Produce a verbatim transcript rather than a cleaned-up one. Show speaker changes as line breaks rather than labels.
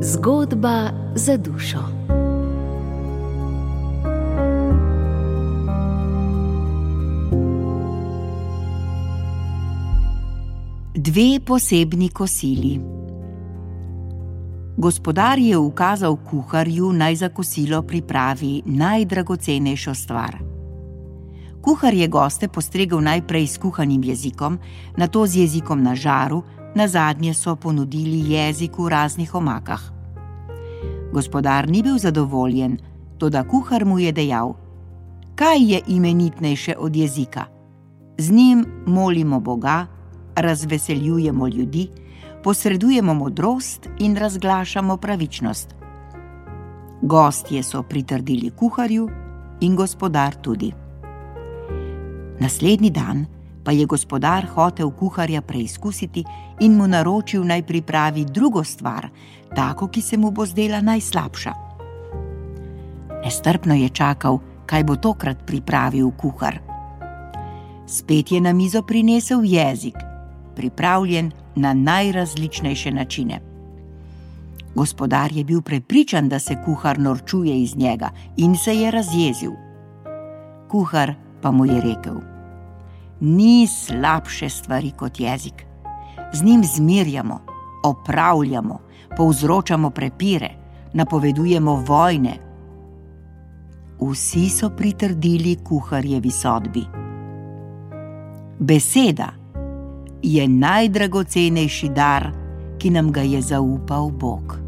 Zgodba za dušo. Dve posebni kosili. Gospodar je ukazal kuharju, naj za kosilo pripravi najdragocenejšo stvar. Kuhar je goste postregel najprej s kuhanim jezikom, nato z jezikom na žaru, nazadnje so ponudili jezik v raznih omakah. Gospodar ni bil zadovoljen, toda kuhar mu je dejal: kaj je imenitnejše od jezika? Z njim molimo Boga, razveseljujemo ljudi, posredujemo modrost in razglašamo pravičnost. Gostje so pritrdili kuharju in gospodar tudi. Naslednji dan pa je gospodar hotel kuharja preizkusiti in mu naročil, naj pripravi drugo stvar, tako, ki se mu bo zdela najslabša. Nestrpno je čakal, kaj bo tokrat pripravil kuhar. Spet je na mizo prinesel jezik, pripravljen na najrazličnejše načine. Gospodar je bil prepričan, da se kuhar norčuje iz njega, in se je razjezil. Kuhar pa mu je rekel: ni slabše stvari kot jezik. Z njim zmirjamo, opravljamo, povzročamo prepire, napovedujemo vojne. Vsi so pritrdili kuharjevi sodbi. Beseda je najdragocenejši dar, ki nam ga je zaupal Bog.